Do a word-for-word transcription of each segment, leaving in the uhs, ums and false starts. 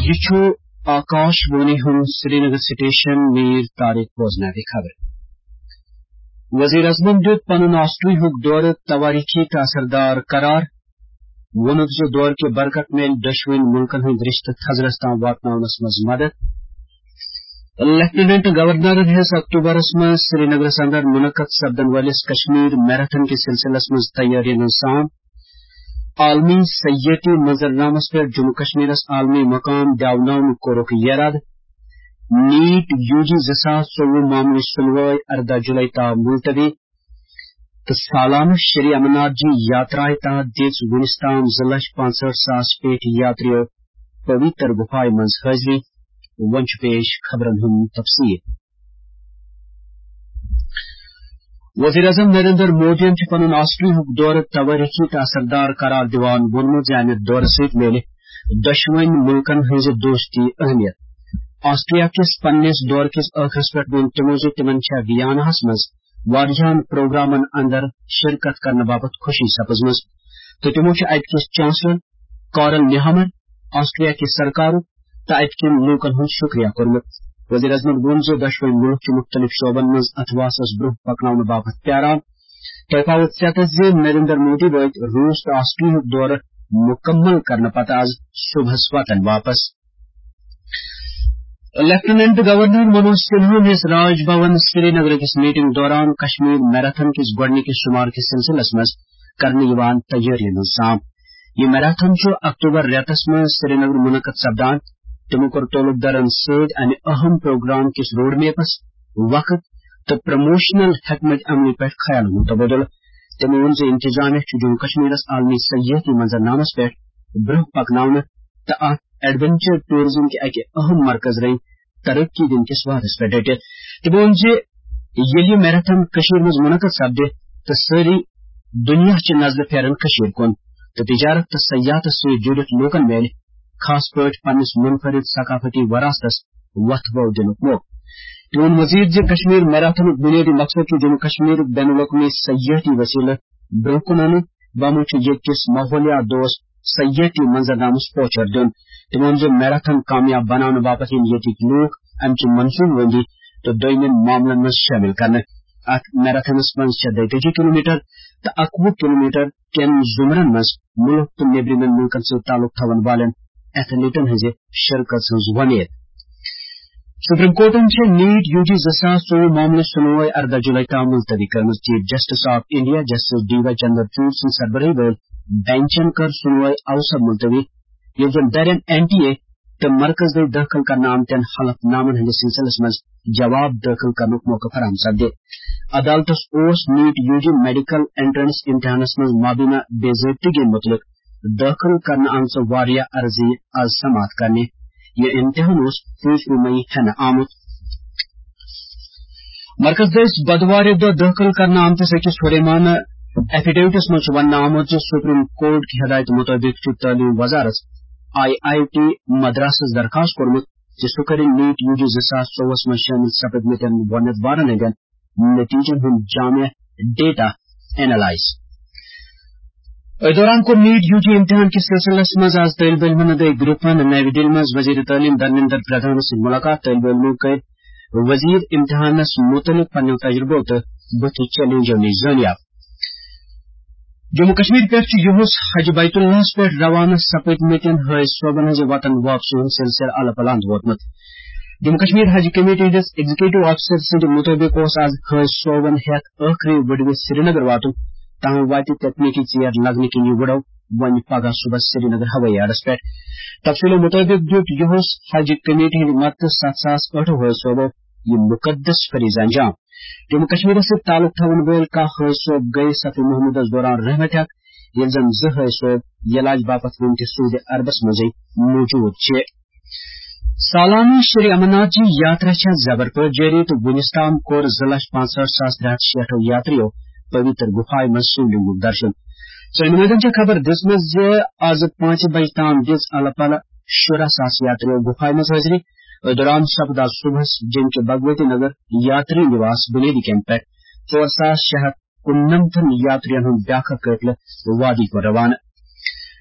ये छु आकाशवाणी हुन श्रीनगर स्टेशन मीर तारिक बोजनावी खबर वजीर अजम दित पनुन ऑस्ट्री हुक दौर तवारीखी का असरदार करार वनुक जो दौर के बरकत में दशविन मुल्कन हुंद रिश्त थजरस्तान वातनावनस मज मदद लेफ्टिनेंट गवर्नर हस अक्टूबरस में श्रीनगर अंदर मुनक्कद सपदन वालिस कश्मीर मैराथन के सिलसिलस मज तैयारियन साम आलमी सय्यती मंजरनामस पर जम्मू कश्मीरस आलमी मकाम दावनाउन कोरुक यराद नीट यूजी ज़िसास चौवु मामले सुनवाई अर्दा जुलाई ता मुलतवी तो सालाना श्री अमरनाथ जी यात्राए ता दिस गुलिस्तान जिलश पांसठ सास पेट यात्रियों पवित्र गुफाए मंज हाजिरी वंश पेश खबरन हम तफसीर वजीर अजम नरेंद्र मोदी पनुन ऑस्ट्री हुक दौर तवारीखी का असरदार करार दिवान वोनमो जाने दौर सहित मेले दशवन मुल्कन हज दोस्ती अहमियत ऑस्ट्रिया किस पन्नेस दौर किस अखरस पे वोन तिमो तिमन छह वियानहस मज वारियान प्रोग्रामन अंदर शिरकत करने बाबत खुशी सपजमज तो तिमो अत किस चांसलर कॉरल नेहामर ऑस्ट्रिया की सरकार तो अत किन लूकन हुंद शुक्रिया कोरमुत वजीर अजमन वोन जो दशवन मुल्क के मुख्तलिफ शोबन मज अथवासस ब्रुह पकनाउन बाबत प्यारान तफावत सतस नरेंद्र मोदी वत रूस तो ऑस्ट्री हुक दौर मुकम्मल करने पता आज सुबह वतन वापस लेफ्टिनेंट गवर्नर मनोज सिन्हा ने राजभवन श्रीनगर किस मीटिंग दौरान कश्मीर मैराथन किस गड़ने के शुमार के सिलसिलस मज करने यवान तैयारियन साम ये मैराथन जो अक्टूबर रेतस में श्रीनगर मुनक्कद सपदान तमुकर तोलब दरन सद अने अहम प्रोग्राम किस रोड मैपस वक्त तो प्रमोशनल हकमत अमली पे ख्याल मुतबदल तमुन से इंतजाम जम्मू कश्मीरस आलमी सय्यती मंजरनामस पे ब्रुह पकनाउन तो एडवेंचर टूरिज्म के अके अहम मरकज रही तरक्की दिन किस वादस पे डेटे तमुन से ये मैराथन कशीर मज मुनक्कद सपदे तो सारी दुनिया च नजर फेरन कशीर कुन तो तिजारत तो सयाहत से जुड़ित लोकन मेल खास पट पन्निस मुनफरिद सकाफती वरासतस वथ बो दिनुक मो तून मजीद जे कश्मीर मैराथन बुनियादी मकसद की जम्मू कश्मीर बैनुल-अक़वामी सय्यती वसीले ब्रोकुनन बामुच ये किस माहौलिया दोस्त सय्यती मंजरनामस पहुंचर दिन तून जे मैराथन कामयाब बनाने बाबत यतिक लोग अमच मंसूब वंदी तो दोयमिन मामलन में शामिल करने अत मैराथनस मंज दयतजी किलोमीटर तो अकवु किलोमीटर केन जुमरन मज मुल्क तो नेबरिमन मुल्कन से ताल्लुक थवन वालन एथलीटन हजे शिरकत हज वनेद सुप्रीम कोर्ट से नीट यूजी ज़िसास चौवु मामले सुनवाई अर्दा जुलाई ता मुलतवी करमज chief justice of India justice D Y Chandrachud Singh सरबराही वल बेंचन कर सुनवाई अवसर मुलतवी ये जन दरन एनटीए तो मरकज दे दाखिल करना आमतन हलफनामन हजे सिलसिलस मज जवाब दाखिल करने मौका फराहम सदे अदालतस ओस नीट यूजी मेडिकल एंट्रेंस इम्तिहानस मज माबीना बेज़ाब्तिगी मुतलक दाखिल करना आमच वारिया अर्जी आज समात करने ये इम्तिहान तीसरी मई है आमुत मरकज दस बदवार दो दाखिल करना आमत से हुरेमान एफिडेविटस मज वन आमुत सुप्रीम कोर्ट की हदायत मुताबिक तालीम वजारत आई आई टी मद्रास दरखास्त कोरमुत सुकर नीट यूजी ज़िसास चौवस में शामिल सपद वनत बारन नतीजन हुंद जामिया डेटा एनालाइज दौरान को नीट यूजी इम्तिहान के सिलसिलस मज आज तलब इल्मन दे ग्रुपन नवी दिल्ली मज वजीर तालीम धर्मेंद्र प्रधान से मुलाकात तलब इल्मों के वजीर इम्तिहानस मुतलिक पन्नो तजुर्बो तो बुत चैलेंजों ने जानियाब जम्मू कश्मीर पे युहस हज बैतुल्लाह पे रवाना सपद मेतन हज सोबन हज वतन वापसी हुन सिलसिला अलपलांद वोतमत जम्मू कश्मीर हज कमेटी हज एग्जीक्यूटिव ऑफिसर सिंध मुताबिक आज हज सोबन हेत आखिरी वडवे श्रीनगर वातु तह वात तकनीकी चेयर लगने के लिए वड़ो वन पगह सुबह श्रीनगर हवाई अड्डस पे तफसीलों मुताबिक दुट युहस हज कमेटी मत सत सास अठो हज सोबो ये मुकद्दस फरीज अंजाम जम्मू कश्मीर से ताल्लुक थवन वल का हज सोब गए सफी मोहम्मद दौरान रहमत ये जन ज हज सोब इलाज बापत वनक सऊदी अरबस मज मौजूद छे सालाना श्री अमरनाथ जी यात्रा जबर पर जारी तो गुलिस्तान कोर जिलश पांसठ सास त्रेहठ शेठो यात्रियों पवित्र गुफाए मसूल दर्शन सैन खबर दिसमज आज पांच बज ताम दिस अलपल शुरा सास यात्रियों गुफाए मज हाजिरी दौरान सपदा सुबह जिनके भगवती नगर यात्री निवास बुनियादी कैंप पे चौर सास शहर कुन्नमथन यात्रियों ब्याख कतल वादी को रवाना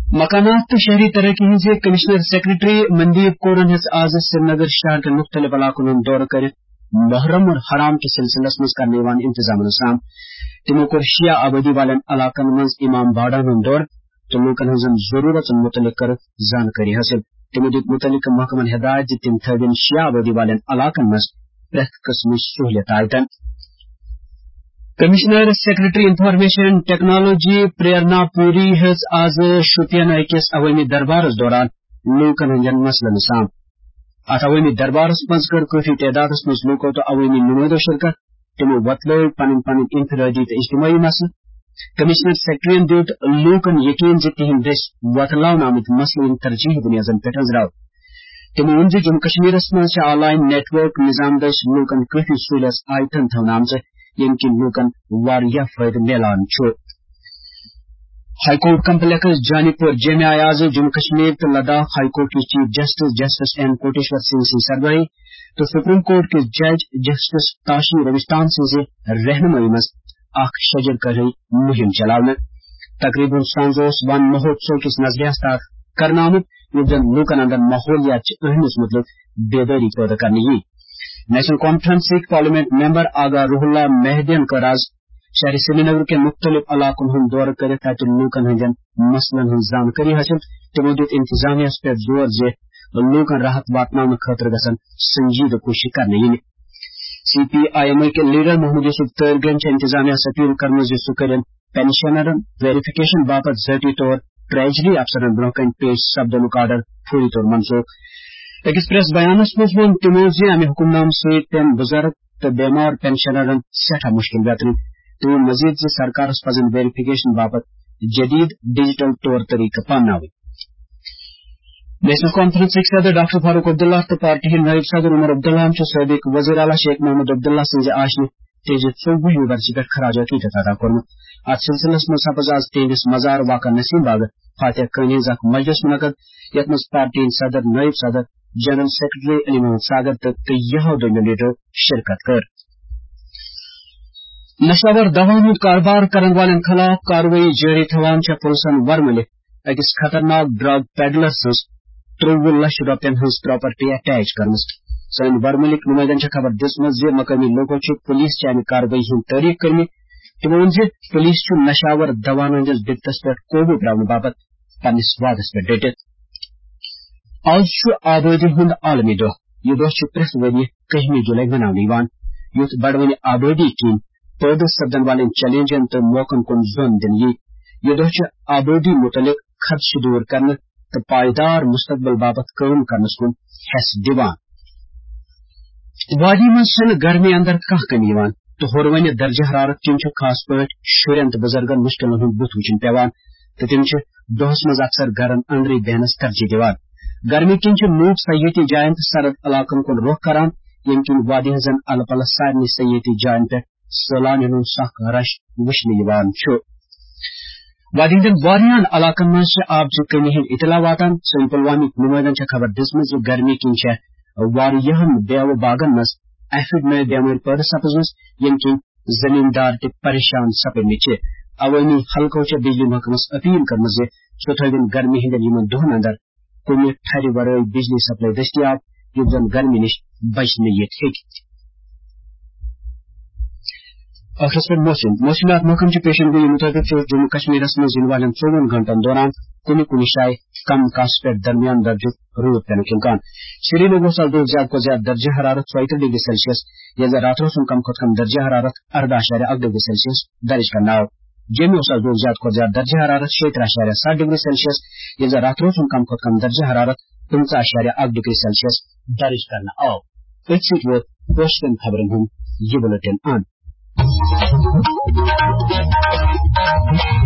मकानात शहरी तरक्की हिंद कमिश्नर सेक्रेटरी मनदीप कोरन हज आज श्रीनगर शहर के मुख्तलिफ इलाकों दौर कर मुहर्रम और हराम के सिलसिलस मज करने वान इंतजाम साम तमो कोर शिया आबादी वालन इलाकन मज इमाम बाड़ान दौर तो लूकन हजन जरूरत मुतलिक कर जानकारी हासिल तमो दित मुतलिक महकमन हिदायत तिम थदिन शिया आबादी वालन इलाकन मज प्रथ किस्म सहूलियत आयतन commissioner secretary information technology Prerna Puri हज आज शुपियन अकिस अवामी दरबार दौरान लूकन हंदन मसलन साम अत अवामी दरबार मज कर काफी तादाद मज लूको तो अवामी नुमाइंदो शिरकत तमो वतलो पन पन इंफरादी तो इज्तिमाई मसल कमिश्नर सेक्रेटरी दित लूकन यकीन तिहंद दस वतलावन आमद मसलन तरजीह बुनियादन पे नजराव तमो उन जम्मू कश्मीर मज ऑनलाइन नेटवर्क निजाम दस लूकन काफी सहूलियत आयतन थवन आमज यमकिन लूकन वारिया फायदे मिलान छो हाईकोर्ट कम्प्लेक्स जानीपुर जेमे आज जम्मू कश्मीर तो लद्दाख हाईकोर्ट के chief justice justice N Kotiswar Singh Singh सरबरी तो सुप्रीम कोर्ट के जज जस्टिस ताशी रविस्तान सिंह से रहनुमाई मज आख शजर कर रही मुहिम चलावन तकरीबन सांजोस वन महोत्सव किस नजरिया करना आमुद युद्धन लूकन अंदर माहौलियात अहमियत मुतल्लिक बेदारी पैदा करने की नेशनल कॉन्फ्रेंस सिख पार्लियामेंट मेंबर आगा रूहुल्ला मेहदियन का राज शहरी श्रीनगर के मुख्तलिफ इलाकों हम दौर करे ताकि लूकन हंदन मसलन हंद जानकारी हासिल तमोदित इंतजामिया पे जोर जे लूकन राहत वातनावन खतर गसन संजीदा कोशिश करने सी पी आई एम के लीडर मोहम्मद यूसुफ तैरगंज इंतजामिया अपील करने जे सुकरन पेंशनरन वेरिफिकेशन बाबत जटी तौर ट्रेजरी अफसरन ब्रोकन पेश सब्दनुक आर्डर पूरी तौर मनसूख एक्सप्रेस बयानस मज वो तमोजी अमे हुकुमनाम से पेन बुजुर्ग तो बेमार पेंशनरन सठा मुश्किल बेतन तो मजीद से सरकार पजन वेरिफिकेशन बाबत जदीद डिजिटल तौर तरीका पानावे नेशनल कॉन्फ्रेंस सिख सदर डॉक्टर फारूक अब्दुल्ला तो पार्टी के नायब सदर उमर अब्दुल्ला सबक वजीर आला शेख मोहम्मद अब्दुल्ला सिंह आज तेज चौबह वर्ष पे खराज अकीदत अदा कर्म अत सिलसिलस मज सपज आज तेहंदिस मजार वाक़ा नसीम बाग फातिह कनीज मजलिस मुनक़द यथ मज पार्टी सदर नायब सदर जनरल सेक्रेटरी अली मोहम्मद सागर तो यह दोनों लीडर शिरकत कर नशावर दवाओं कारोबार करने वाले खिलाफ कार्रवाई जारी थवान पुलिसन वर्मल अकिस खतरनाक ड्रग पेडलर सज त्रोवु लक्ष रुपयन हज प्रॉपर्टी अटैच कर्मस सन वर्मलिक नुमाइंदन खबर दिसमज मकामी लोगों पुलिस अमि कार्रवाई हंद तारीफ कर्मि तमो वो पुलिस नशावर दवान हंदिस बित्तस पे कोबू तरावन बाबत पन्निस वादस पे डटित आज आबादी हंद आलमी दह यह दह प्रथ वरी कहमी जुलाई मनावन युथ बड़वन आबादी किन पैदा सपदन वाले चैलेंजन तो मौकन कुन जोन दिन यह दह आबादी मुतलिक खदश दूर करने तो पायदार मुस्तकबल बाबत काम करनस कुन हेस दिवान वादी में गर्मी अंदर कह कमी तो हुरवन दर्जा हरारत किन खास पे शुरन तो बुजुर्गन मुश्किल हंद बुथ वुचन पेवान तो तिम दोहस मज अक्सर घरन अंदर बहनस तरजीह दिवान गर्मी किन लूक सयाती जायन तो सरद इलाकन कुन रुख करान यम किन वादी हजन अल पल सारे सयाती जायन पे सैलानियों हंद सख रश वुचन वादी हंदन वारियान इलाकन मज आबच कमी हंद इतला वातान सन पुलवामी नुमाइंदन खबर दिसमज गर्मी किन वारियाहन बेव बागन मज एफिड में बेमारी पैदा सपजमस यम किन जमींदार ते परेशान सपदम अवामी हल्को बिजली महकमस अपील कर्म सो थविन गर्मी हंदन यमन दोहन अंदर कुन ठहर वर बिजली सप्लाई दस्तियाब युथ जन गर्मी निश बचने ये मौसम मौसमियात महकम पेशन गोई मुताबिक जम्मू कश्मीर मज इन वाले चौवन घंटन दौरान कुन कुन शाय कम काश पे दरमियान दर्ज रूद पेन इम्कान श्रीनगर साल दो ज्यादा को ज्यादा दर्जा हरारत चौहत्तर डिग्री सेल्सियस या रातों से कम खुद कम दर्जा हरारत अर्धा अशारिया आठ डिग्री सेल्सियस दर्ज करना जेमे साल दो ज्यादा को ज्यादा दर्जा हरारत छिहत्तर अशारिया सात डिग्री सेल्सियस या रातों से कम खुद कम दर्जा हरारत पंचा अशारिया आठ डिग्री सेल्सियस दर्ज करना आओ एक सीट वो क्वेश्चन खबरें हम ये बुलेटिन आन